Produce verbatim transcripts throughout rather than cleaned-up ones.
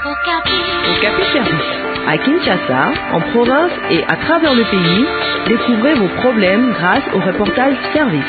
Okapi Service. À Kinshasa, en province et à travers le pays, découvrez vos problèmes grâce au reportage Service.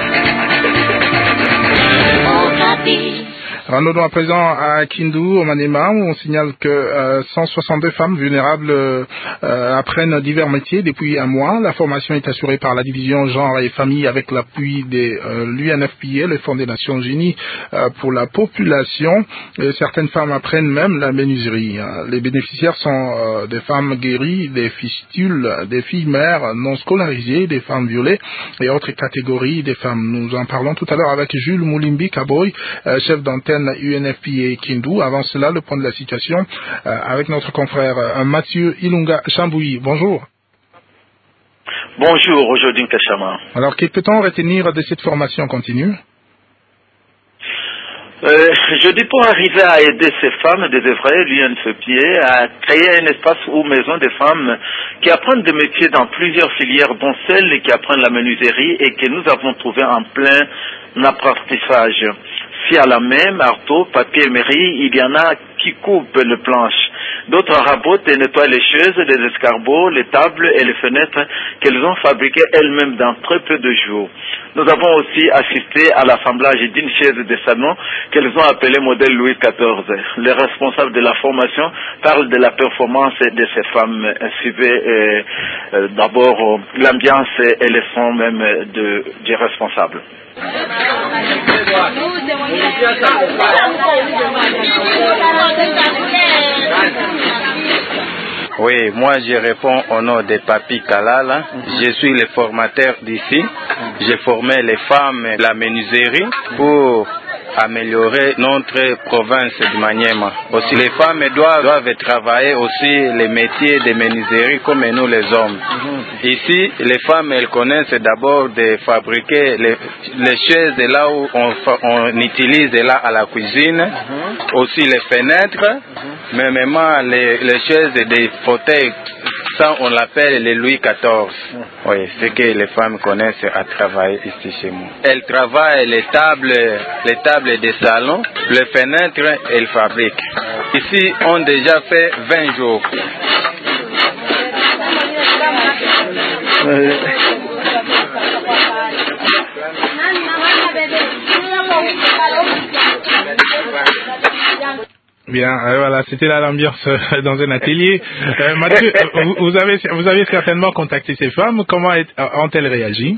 Okapi. Rendons-nous à présent à Kindu, au Maniema, où on signale que euh, cent soixante-deux femmes vulnérables euh, apprennent divers métiers depuis un mois. La formation est assurée par la division genre et famille avec l'appui de euh, l'U N F P A, le Fonds des Nations Unies euh, pour la population. Et certaines femmes apprennent même la menuiserie. Les bénéficiaires sont euh, des femmes guéries, des fistules, des filles mères non scolarisées, des femmes violées et autres catégories des femmes. Nous en parlons tout à l'heure avec Jules Moulimbi Kaboy, euh, chef d'antenne U N F P A Kindu. Avant cela, le point de la situation euh, avec notre confrère euh, Mathieu Ilunga Chamboui. Bonjour. Bonjour, aujourd'hui Kachama. Alors, que peut-on retenir de cette formation continue? Euh, je dis pour arriver à aider ces femmes de vrai, l'U N F P A a créé un espace ou maison des femmes qui apprennent des métiers dans plusieurs filières, dont celle qui apprennent la menuiserie et que nous avons trouvé en plein apprentissage. Si à la main, marteau, papier, mairie, il y en a qui coupent les planches. D'autres rabotent et nettoient les chaises, les escargots, les tables et les fenêtres qu'elles ont fabriquées elles-mêmes dans très peu de jours. Nous avons aussi assisté à l'assemblage d'une chaise de salon qu'elles ont appelée modèle Louis quatorze. Les responsables de la formation parlent de la performance de ces femmes. Suivez euh, euh, d'abord euh, l'ambiance et les sons même de, des responsables. Oui, moi je réponds au nom de Papi Kalala. Je suis le formateur d'ici. J'ai formé les femmes la menuiserie pour améliorer notre province de Maniema. Aussi les femmes doivent, doivent travailler aussi les métiers de menuiserie comme nous les hommes. Ici, les femmes elles connaissent d'abord de fabriquer les, les chaises là où on, on utilise là à la cuisine, aussi les fenêtres, mais même les, les chaises des fauteuils. Ça, on l'appelle les Louis quatorze. Oui, c'est que les femmes connaissent à travailler ici chez moi. Elles travaillent les tables, les tables des salons, les fenêtres, elles fabriquent. Ici, on a déjà fait vingt jours. Euh... Bien, euh, voilà, c'était là l'ambiance euh, dans un atelier. Euh, Mathieu, vous, vous avez vous avez certainement contacté ces femmes. Comment ont-elles réagi?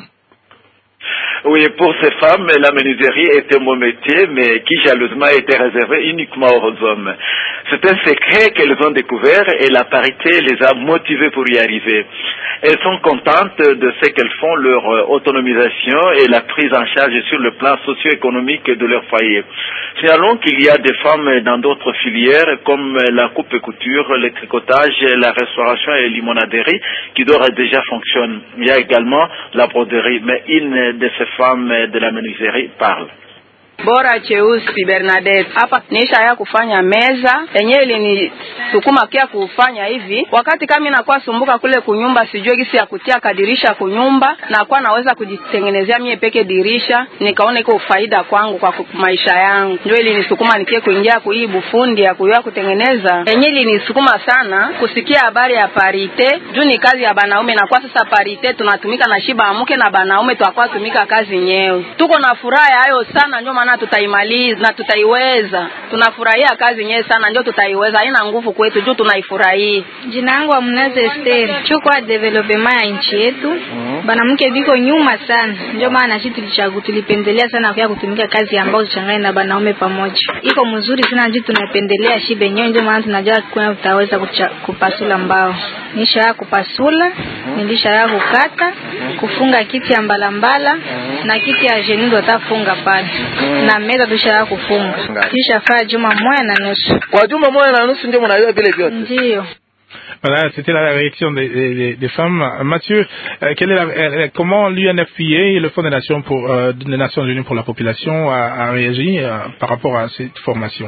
Oui, pour ces femmes, la menuiserie était mon métier, mais qui jalousement était réservé uniquement aux hommes. C'est un secret qu'elles ont découvert et la parité les a motivées pour y arriver. Elles sont contentes de ce qu'elles font, leur autonomisation et la prise en charge sur le plan socio-économique de leur foyer. Signalons qu'il y a des femmes dans d'autres filières comme la coupe et couture, le tricotage, la restauration et l'imonaderie qui d'ores et déjà fonctionnent. Il y a également la broderie, mais une de ces femmes de la menuiserie parle. Bora Cheusi Bernadette hapa nisha ya kufanya meza yenyewe ilinisukuma kia kufanya hivi. Wakati kama inakuwa sumbuka kule kunyumba, sijui gisi ya kutia kadirisha kunyumba, na kwa naweza kujitengenezea mie peke dirisha, nikaona iko faida kwangu kwa maisha yangu. Ndio ilinisukuma nikie kuingia kuibu fundi ya kujua kutengeneza. Yenyewe ilinisukuma sana kusikia habari ya parite. Juu ni kazi ya banaume, na kwa sasa parite tunatumika na shiba amuke na banaume tuakwa tumika kazi nyewe. Tuko na furaha hayo sana, ndio maana tutaimaliza na tutaiweza. Tunafurahia kazi nyewe sana, ndio tutaiweza. Haina nguvu kwetu juu tunaifurahia. Jina langu Amnaze Esther. Chukua development ya nchi yetu. Mm-hmm. Banamke biko nyuma sana. Ndio maana sisi tulichagua tulipendelea sana kwa kutumika kazi ambazo changanya na banaume pamoja. Iko mzuri sana ndio tunapendelea shibe nyewe, ndio maana tunajua kuna tutaweza kupasula mbao. Nisha ya kupasula, mm-hmm. Nilisha ya kukata, mm-hmm. Kufunga kiti ya mbalambala, mm-hmm. Na kiti ya jeni ndo tafunga pale. Mm-hmm. Na meza tushaya kufunga. Kisha faa juma moja na nusu. Kwa juma moja na nusu ndio mnaiwa vile vyote. Ndio. Voilà, c'était la réaction des, des, des femmes. Mathieu, euh, quelle est la, euh, comment l'U N F P A et le Fonds des Nations, pour, euh, des Nations Unies pour la population a, a réagi euh, par rapport à cette formation?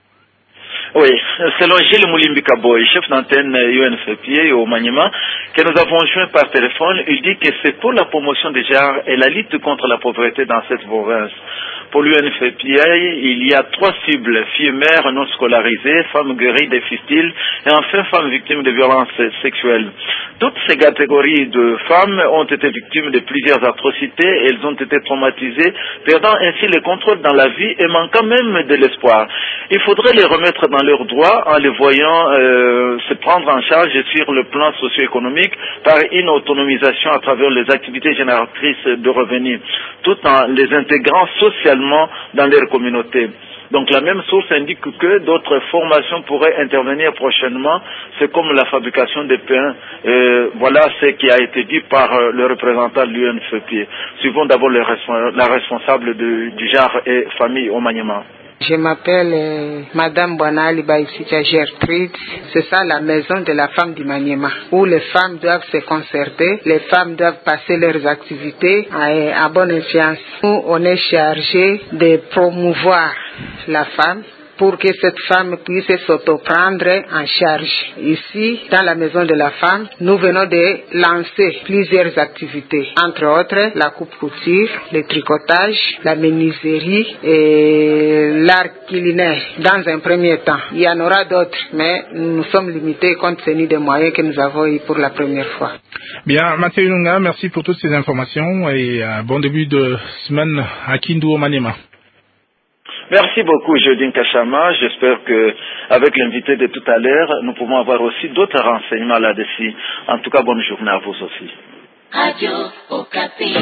Oui, selon Gilles Moulimbi Kaboy, chef d'antenne U N F P A au Maniema, que nous avons joint par téléphone, il dit que c'est pour la promotion des genres et la lutte contre la pauvreté dans cette province. Pour l'U N F P A, il y a trois cibles: filles mères non scolarisées, femmes guéries des fistules et enfin femmes victimes de violences sexuelles. Toutes ces catégories de femmes ont été victimes de plusieurs atrocités et elles ont été traumatisées, perdant ainsi le contrôle dans la vie et manquant même de l'espoir. Il faudrait les remettre dans leurs droits en les voyant euh, se prendre en charge sur le plan socio-économique par une autonomisation à travers les activités génératrices de revenus, tout en les intégrant socialement dans leur communauté. Donc la même source indique que d'autres formations pourraient intervenir prochainement, c'est comme la fabrication des pains. Euh, voilà ce qui a été dit par euh, le représentant de l'U N F P A. Suivons d'abord le respons- la responsable de, du genre et famille au Maniema. Je m'appelle euh, Madame Bonali Baïsika Gertrude. C'est ça la maison de la femme du Maniema, où les femmes doivent se concerter, les femmes doivent passer leurs activités à, à bonne escient. Nous, on est chargé de promouvoir la femme pour que cette femme puisse s'autoprendre en charge. Ici, dans la maison de la femme, nous venons de lancer plusieurs activités, entre autres la coupe-couture, le tricotage, la menuiserie et l'art culinaire dans un premier temps. Il y en aura d'autres, mais nous sommes limités compte tenu des moyens que nous avons eu pour la première fois. Bien, Mathieu Lunga, merci pour toutes ces informations et euh, bon début de semaine à Kindu au Maniema. Merci beaucoup, Jodine Kachama. J'espère que, avec l'invité de tout à l'heure, nous pouvons avoir aussi d'autres renseignements là-dessus. En tout cas, bonne journée à vous aussi. Radio Okapi.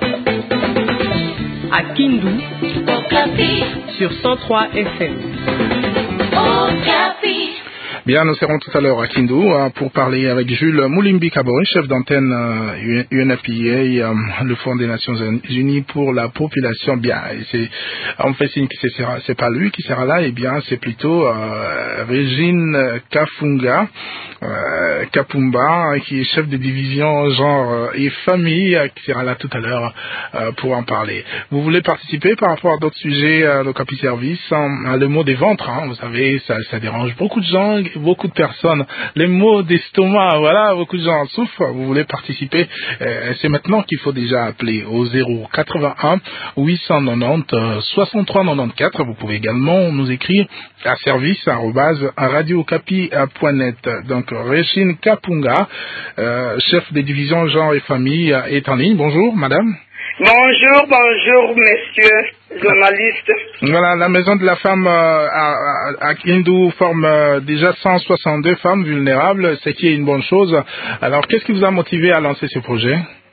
À Kindu, Okapi. sur cent trois F M. Okapi. Bien, nous serons tout à l'heure à Kindu euh, pour parler avec Jules Moulimbi Kabori, chef d'antenne euh, U N F P A, euh, le Fonds des Nations Unies pour la population. Bien, et c'est, on fait signe que c'est, c'est pas lui qui sera là, et bien c'est plutôt euh, Régine Kafunga, euh, Kapumba, qui est chef de division genre et famille, euh, qui sera là tout à l'heure euh, pour en parler. Vous voulez participer par rapport à d'autres sujets, euh, le Capi Service, hein, le mot des ventres, hein, vous savez, ça, ça dérange beaucoup de gens, beaucoup de personnes. Les maux d'estomac, voilà, beaucoup de gens en souffrent. Vous voulez participer, euh, c'est maintenant qu'il faut déjà appeler au zéro quatre-vingt-un huit cent quatre-vingt-dix soixante-trois quatre-vingt-quatorze. Vous pouvez également nous écrire à service arobase radiocapi point net. Donc Régine Kapunga, euh, chef des divisions genre et famille, est en ligne. Bonjour madame. Bonjour, bonjour messieurs journalistes. Voilà, la maison de la femme euh, à, à, à Kindu forme euh, déjà cent soixante-deux femmes vulnérables, ce qui est une bonne chose. Alors, qu'est-ce qui vous a motivé à lancer ce projet?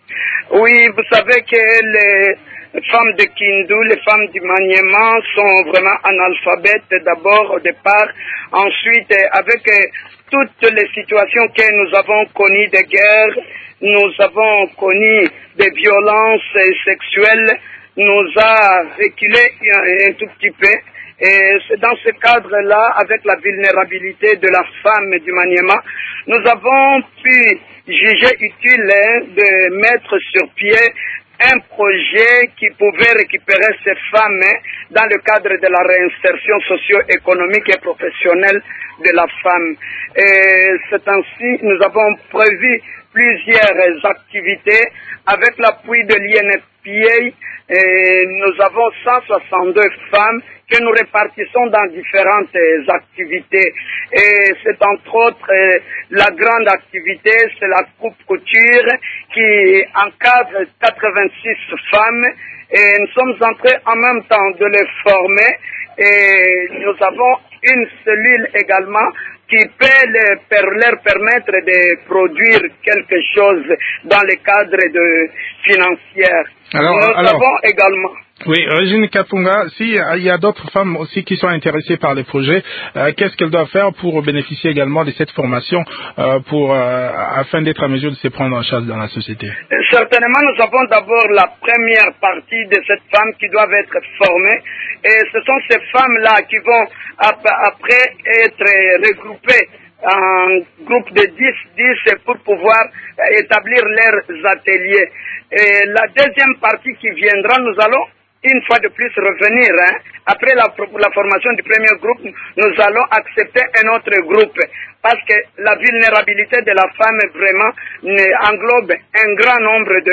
Oui, vous savez que les femmes de Kindu, les femmes du Maniema sont vraiment analphabètes d'abord au départ. Ensuite, avec toutes les situations que nous avons connues de guerre, nous avons connu des violences sexuelles, nous a reculé un, un tout petit peu. Et c'est dans ce cadre-là, avec la vulnérabilité de la femme du Maniema, nous avons pu juger utile de mettre sur pied un projet qui pouvait récupérer ces femmes dans le cadre de la réinsertion socio-économique et professionnelle de la femme. Et c'est ainsi, nous avons prévu plusieurs activités avec l'appui de l'I N F P A. Et nous avons cent soixante-deux femmes que nous répartissons dans différentes activités. Et c'est entre autres la grande activité, c'est la coupe-couture qui encadre quatre-vingt-six femmes. Et nous sommes en train en même temps de les former. Et nous avons une cellule également qui peut leur permettre de produire quelque chose dans le cadre de financier. Alors, Nous alors, avons également... Oui, Régine Kapunga, si il y a d'autres femmes aussi qui sont intéressées par les projets, euh, qu'est-ce qu'elles doivent faire pour bénéficier également de cette formation euh, pour euh, afin d'être à mesure de se prendre en charge dans la société? Certainement, nous avons d'abord la première partie de cette femme qui doivent être formées, et ce sont ces femmes-là qui vont ap- après être regroupées en groupe de dix dix pour pouvoir établir leurs ateliers. Et la deuxième partie qui viendra, nous allons une fois de plus revenir, hein. Après la, la formation du premier groupe, nous allons accepter un autre groupe, parce que la vulnérabilité de la femme vraiment englobe un grand nombre de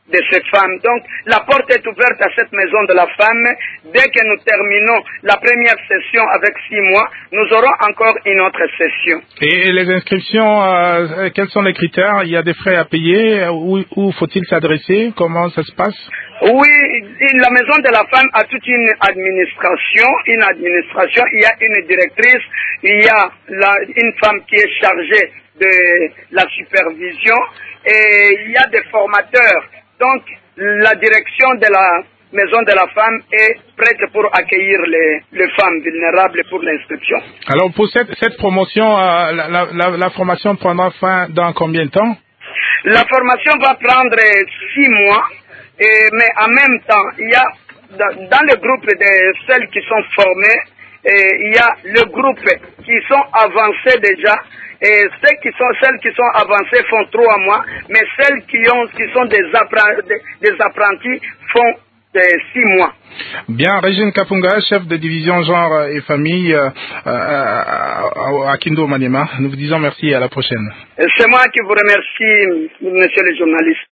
de ces femmes. Donc, la porte est ouverte à cette maison de la femme. Dès que nous terminons la première session avec six mois, nous aurons encore une autre session. Et les inscriptions, euh, quels sont les critères? Il y a des frais à payer? Où, où faut-il s'adresser? Comment ça se passe? Oui, la maison de la femme a toute une administration, une administration, il y a une directrice, il y a la, une femme qui est chargée de la supervision et il y a des formateurs. Donc, la direction de la maison de la femme est prête pour accueillir les, les femmes vulnérables pour l'inscription. Alors, pour cette, cette promotion, euh, la, la, la formation prendra fin dans combien de temps? La formation va prendre six mois, et, mais en même temps, il y a dans, dans le groupe de celles qui sont formées, et il y a le groupe qui sont avancés déjà. Et ceux qui sont, celles qui sont avancées font trois mois, mais celles qui ont, qui sont des apprentis, des, des apprentis font des six mois. Bien, Régine Kapunga, chef de division genre et famille euh, euh, à Kindu au Maniema. Nous vous disons merci et à la prochaine. C'est moi qui vous remercie, monsieur le journaliste.